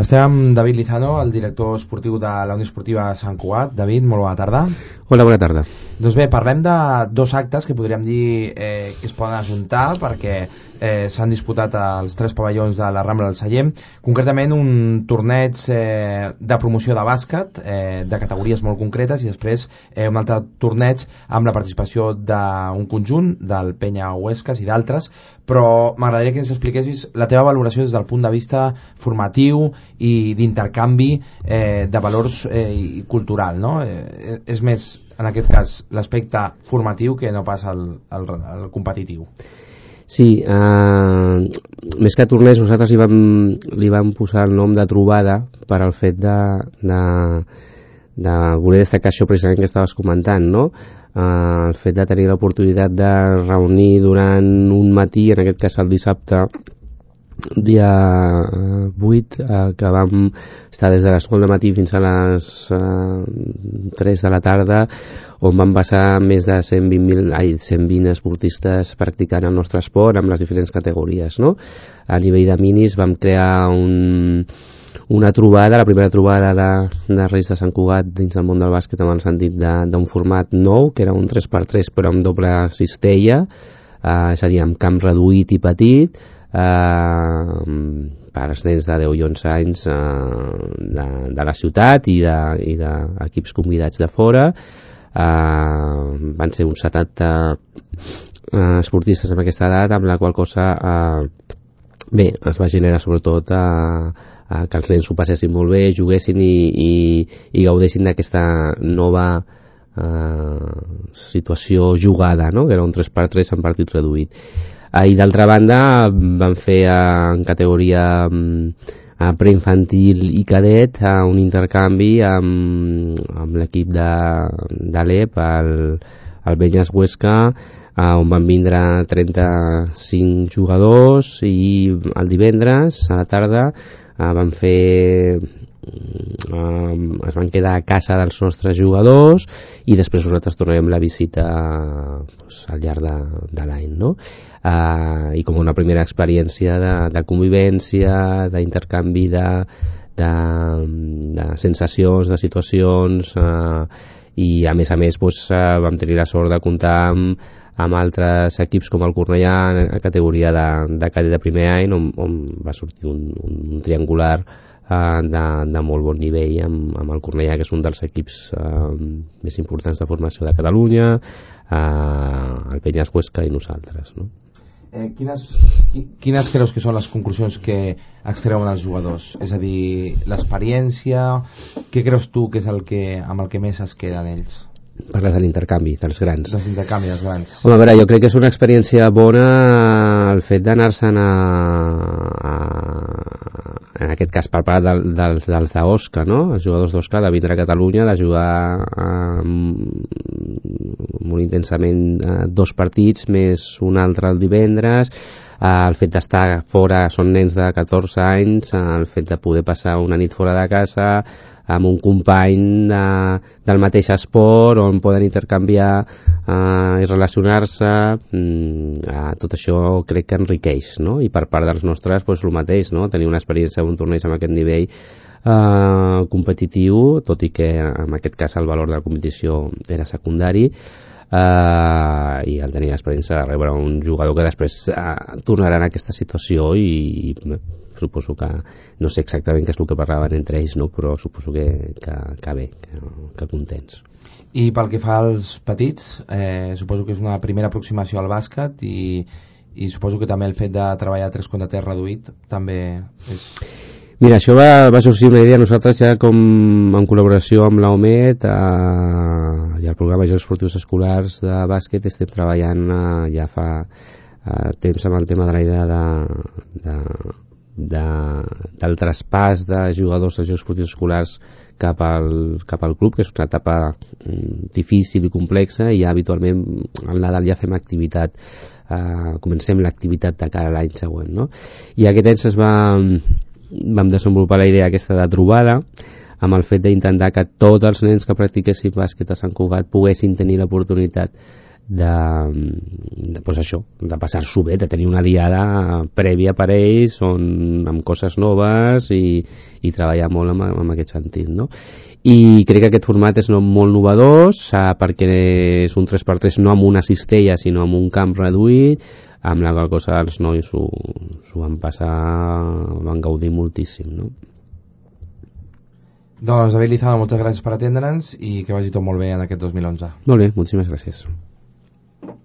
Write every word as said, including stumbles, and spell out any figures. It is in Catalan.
Estem amb David Lizano, el director esportiu de la Unió Esportiva Sant Cugat. David, molt bona tarda. Hola, bona tarda. Doncs bé, parlem de dos actes que podríem dir eh, que es poden ajuntar perquè eh, s'han disputat als tres pavellons de la Rambla del Sallent, concretament un torneig eh, de promoció de bàsquet eh, de categories molt concretes i després eh, un altre torneig amb la participació d'un conjunt del Penya Huescas i d'altres, però m'agradaria que ens expliquessis la teva valoració des del punt de vista formatiu i d'intercanvi eh, de valors eh, i cultural, no? Eh, és més, en aquest cas, l'aspecte formatiu que no pas el, el, el competitiu. Sí, eh, més que torneig nosaltres li vam, li vam posar el nom de trobada per al fet de, de, de voler destacar això precisament que estaves comentant, no? Eh, el fet de tenir l'oportunitat de reunir durant un matí, en aquest cas el dissabte, dia vuit, eh, que vam estar des de les quatre del matí fins a les eh, tres de la tarda, on van passar més de cent vint mil, ai, cent vint esportistes practicant el nostre esport amb les diferents categories, no? A nivell de minis vam crear un, una trobada, la primera trobada de, de Reis de Sant Cugat dins del món del bàsquet, amb el sentit d'un format nou, que era un tres per tres però amb doble cistella, eh, és a dir, amb camp reduït i petit, Uh, per als nens de deu i onze anys uh, de, de la ciutat i d'equips de, convidats de fora. Uh, van ser uns setanta uh, esportistes amb aquesta edat, amb la qual cosa uh, bé, es va generar sobretot uh, uh, que els nens s'ho passessin molt bé, juguessin i, i, i gaudessin d'aquesta nova uh, situació jugada, no? Que era un tres per tres en partit reduït. I d'altra banda vam fer en categoria a preinfantil i cadet un intercanvi amb, amb l'equip de, de l'E P, el, el Benyes Huesca, on van vindre trenta-cinc jugadors, i el divendres a la tarda van fer Um, es van quedar a casa dels nostres jugadors i després nosaltres tornarem la visita pues, al llarg de, de l'any, no? Uh, i com una primera experiència de, de convivència, d'intercanvi de, de, de sensacions, de situacions, uh, i a més a més pues, uh, vam tenir la sort de comptar amb, amb altres equips com el Cornellà a categoria de, de cadet de primer any, on, on va sortir un, un triangular De, de molt bon nivell amb, amb el Cornellà, que és un dels equips eh, més importants de formació de Catalunya, eh, el Penyes Huesca i nosaltres, no? Eh, quines, quines creus que són les conclusions que extreuen els jugadors? És a dir, l'experiència, què creus tu que és el que, amb el que més es queden ells? Parles de l'intercanvi, dels grans. Dels intercanvi, dels grans. Home, a veure, jo crec que és una experiència bona el fet d'anar-se'n a, a, en aquest cas per part del, dels, dels d'Osca, no? Els jugadors d'Osca, de vindre a Catalunya, de jugar um, molt intensament uh, dos partits, més un altre el divendres. Uh, el fet d'estar fora, són nens de catorze anys, uh, el fet de poder passar una nit fora de casa amb un company de, del mateix esport on poden intercanviar uh, i relacionar-se, uh, tot això crec que enriqueix, no? I per part dels nostres pues, el mateix, no? Tenir una experiència d'un torneig amb aquest nivell uh, competitiu, tot i que en aquest cas el valor de la competició era secundari, Uh, i el tenir l'experiència de rebre un jugador que després uh, tornarà en aquesta situació i, i suposo que no sé exactament què és el que parlaven entre ells, no? Però suposo que, que, que bé, que, que contents. I pel que fa als petits, eh, suposo que és una primera aproximació al bàsquet i, i suposo que també el fet de treballar tres contra tres reduït també és... Mira, això va, va sorgir una idea. Nosaltres ja com en col·laboració amb l'OMET eh, i el programa de Jocs Esportius Escolars de bàsquet estem treballant eh, ja fa eh, temps amb el tema de la idea de, de, de, del traspàs de jugadors de Jocs Esportius Escolars cap al, cap al club, que és una etapa mm, difícil i complexa, i ja habitualment al Nadal ja fem activitat, eh, comencem l'activitat de cara a l'any següent, no? I aquest any es va... vam desenvolupar la idea aquesta de trobada amb el fet d'intentar que tots els nens que practiquessin bàsquet a Sant Cugat poguessin tenir l'oportunitat de, de, pues això, de passar-s'ho bé, de tenir una diada prèvia per ells on, amb coses noves i, i treballar molt en, en aquest sentit, no? I crec que aquest format és no, molt novedós eh, perquè és un tres per tres no amb una cistella sinó amb un camp reduït, amb la qual cosa els nois s'ho van passar, van gaudir moltíssim, no? Doncs David Lizana, moltes gràcies per atendre'ns i que vagi tot molt bé en aquest dos mil onze. Molt bé, moltíssimes gràcies.